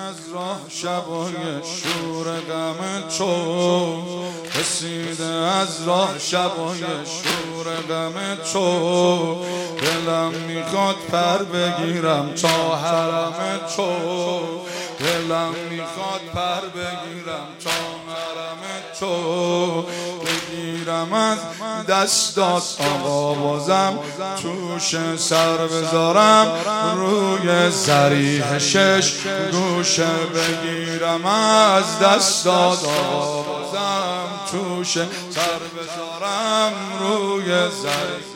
از راه شبای شور غم تو، رسیده از راه شبای شور غم تو. دلم میخواد پر بگیرم تا حرم تو، دلم میخواد پر بگیرم تا حرم تو. بگیرم از دستات آقا بازم توش سر بذارم روی ضریح شش گوشه. بگیرم از دستات آقا بازم توش سر بذارم روی ضریح.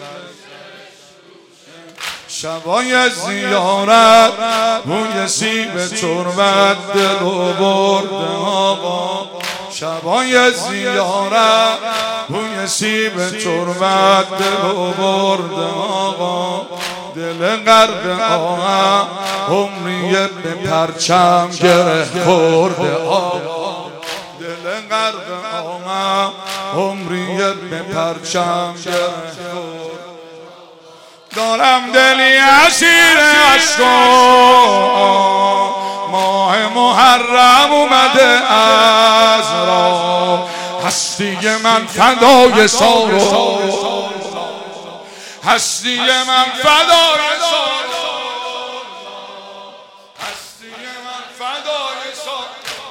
شبای زیارت بوی سیب تربت دلو برده آقا، شبای زیارت بوی سیب تربت دلو برده آقا. دل غرق آهم عمریه به پرچم گره خورده آقا، دل غرق آهم عمریه به پرچم گره خورده. دارم دلی اسیر عشق، ماه محرم اومده از راه. هستی من فدای سارو، هستی من فدای سارو، هستی من فدای سارو.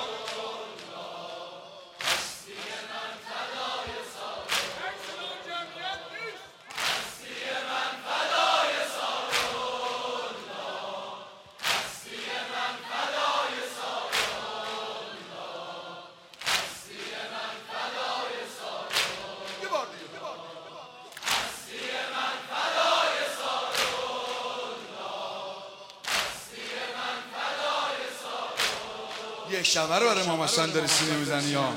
یک شبه رو برای امام حسن داری سینه میزنی یا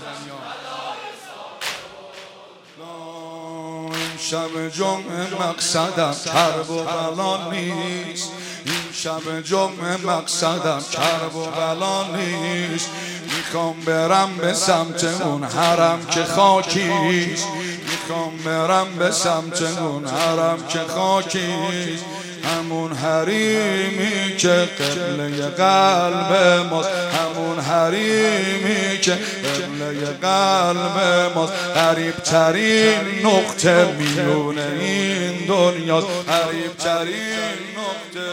این شب جمعه مقصدم کرب و بلا نیست، این شب جمعه مقصدم کرب و بلا نیست. میخوام برم به سمت اون حرم که خاکیست، میخوام برم به سمت اون حرم که خاکیست. همون حریمی که قبله قلب ماست، همون حریمی که قبله قلب ماست. غریب ترین نقطه میون این دنیاست، غریب ترین نقطه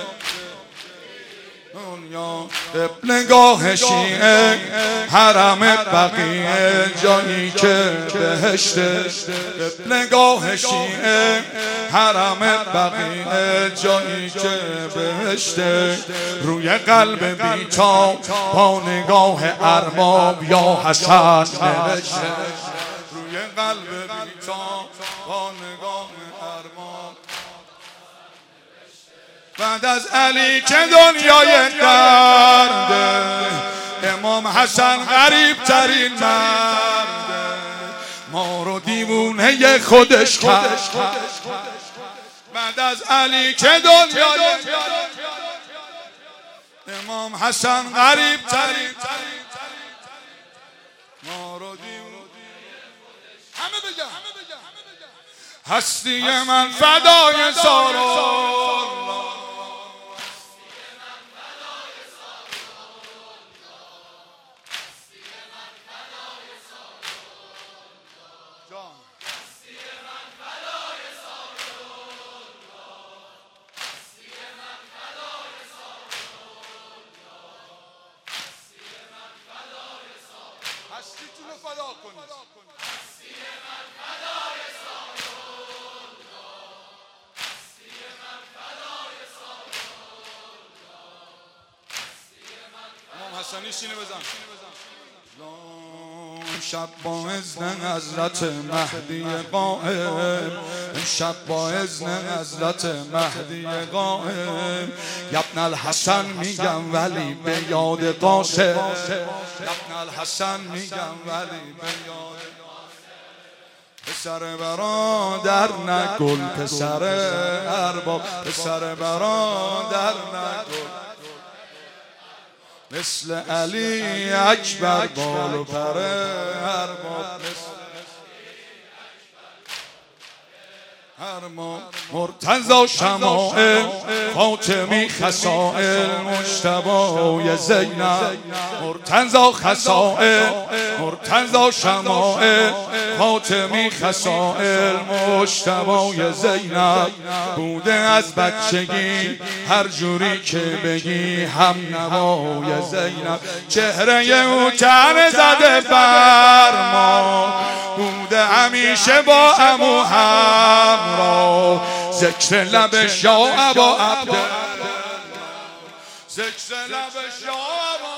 دنیا. قبلگاه شیعه حرم بقیه جایی که بهشته، قبلگاه شیعه حرم بقیه جایی که بهشته. روی قلب بیتاب با نگاه ارباب یا حسن نوشته، روی قلب بیتاب با نگاه ارباب. بعد از علی که دنیای درده، امام حسن غریب ترین مرده، ما رو دیوونه خودش کرد. بعد از علی که دنیای امام حسن غریب ترین، ما رو دیوونه. همه بگم هستی من فدای سارو، هستیتون رو فدا کنید. هستی من فدای سارو، هستی من فدای سارو، هستی من فدای. امام حسنی سینه بزن. شب با اذن حضرت مهدی قائم، شب با اذن حضرت مهدی قائم. ابن الحسن میگم ولی به یاد قاسم، ابن الحسن میگم ولی به یاد پسر برادر نگل، پسر ارباب پسر برادر نگل. مثل علی اکبر بال و پر ارباب، هر مرتضی شمائل فاطمی خصائل مجتبی زینب مرتضی خصائل مرتضی شمائل فاطمی خصائل مجتبی زینب بوده از بچگی هر جوری که بگی هم نوای زینب چهره او تن زده بر ما بوده همیشه با عمو همراه ذکر لبش یا ابا عبدالله ذکر لبش یا ابا